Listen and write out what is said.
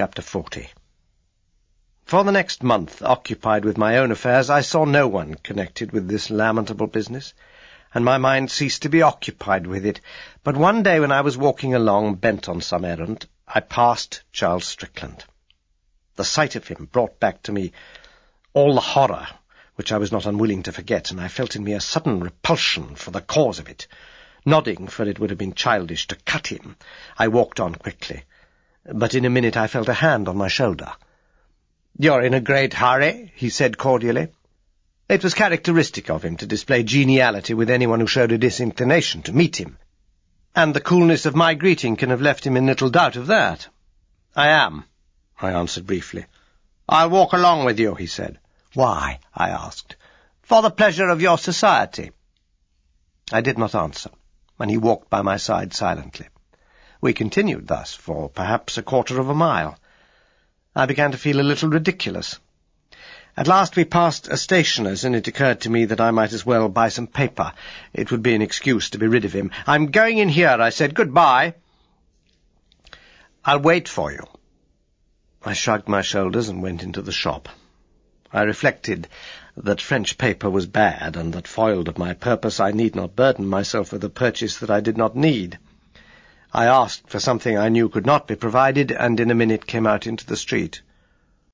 Chapter 40. For the next month, occupied with my own affairs, I saw no one connected with this lamentable business, and my mind ceased to be occupied with it. But one day when I was walking along, bent on some errand, I passed Charles Strickland. The sight of him brought back to me all the horror which I was not unwilling to forget, and I felt in me a sudden repulsion for the cause of it. Nodding, for it would have been childish to cut him, I walked on quickly. But in a minute I felt a hand on my shoulder. "You're in a great hurry," he said cordially. It was characteristic of him to display geniality with anyone who showed a disinclination to meet him, and the coolness of my greeting can have left him in little doubt of that. "I am," I answered briefly. "I'll walk along with you," he said. "Why?" I asked. "For the pleasure of your society." I did not answer, and he walked by my side silently. We continued thus for perhaps a quarter of a mile. I began to feel a little ridiculous. At last we passed a stationer's, and it occurred to me that I might as well buy some paper. It would be an excuse to be rid of him. "I'm going in here," I said. "Goodbye." "I'll wait for you." I shrugged my shoulders and went into the shop. I reflected that French paper was bad, and that, foiled of my purpose, I need not burden myself with a purchase that I did not need. I asked for something I knew could not be provided, and in a minute came out into the street.